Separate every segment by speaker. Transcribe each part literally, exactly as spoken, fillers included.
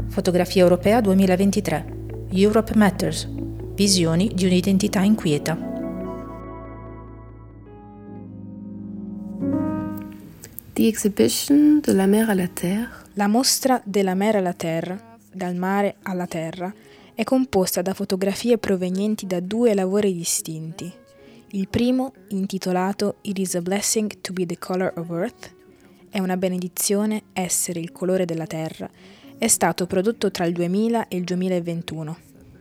Speaker 1: Fotografia europea duemilaventitré. Europe Matters. Visioni di un'identità inquieta.
Speaker 2: The exhibition de la mer à la terre.
Speaker 3: La mostra della mer alla terra, dal mare alla terra, è composta da fotografie provenienti da due lavori distinti. Il primo, intitolato It is a blessing to be the color of earth, è una benedizione essere il colore della terra, è stato prodotto tra il duemila e il duemilaventuno.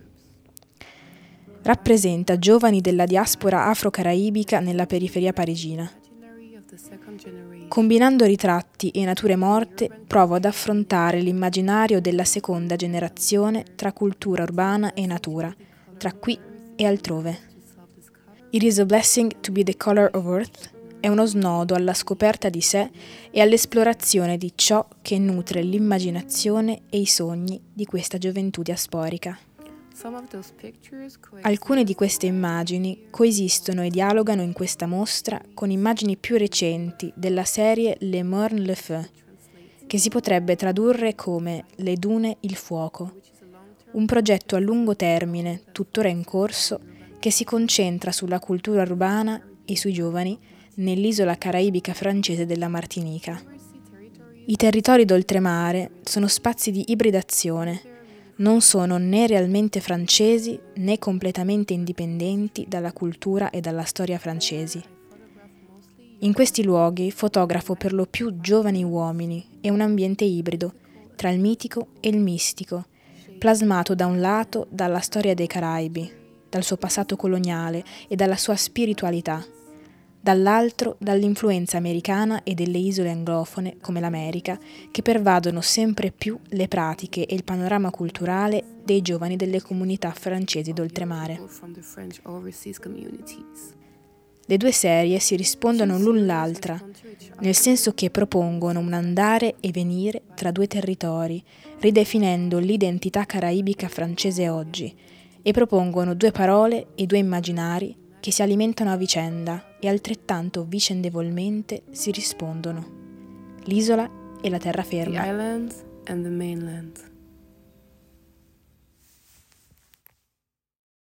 Speaker 3: Rappresenta giovani della diaspora afro-caraibica nella periferia parigina. Combinando ritratti e nature morte, provo ad affrontare l'immaginario della seconda generazione tra cultura urbana e natura, tra qui e altrove. It is a blessing to be the color of earth è uno snodo alla scoperta di sé e all'esplorazione di ciò che nutre l'immaginazione e i sogni di questa gioventù diasporica. Alcune di queste immagini coesistono e dialogano in questa mostra con immagini più recenti della serie Le Morne le Feu, che si potrebbe tradurre come Le dune il fuoco, un progetto a lungo termine, tuttora in corso, che si concentra sulla cultura urbana e sui giovani nell'isola caraibica francese della Martinica. I territori d'oltremare sono spazi di ibridazione, non sono né realmente francesi né completamente indipendenti dalla cultura e dalla storia francesi. In questi luoghi fotografo per lo più giovani uomini e un ambiente ibrido tra il mitico e il mistico, plasmato da un lato dalla storia dei Caraibi, dal suo passato coloniale e dalla sua spiritualità, dall'altro dall'influenza americana e delle isole anglofone come l'America, che pervadono sempre più le pratiche e il panorama culturale dei giovani delle comunità francesi d'oltremare. Le due serie si rispondono l'un l'altra, nel senso che propongono un andare e venire tra due territori, ridefinendo l'identità caraibica francese oggi, e propongono due parole e due immaginari che si alimentano a vicenda e altrettanto vicendevolmente si rispondono. L'isola e la terraferma.
Speaker 2: The islands and the mainland.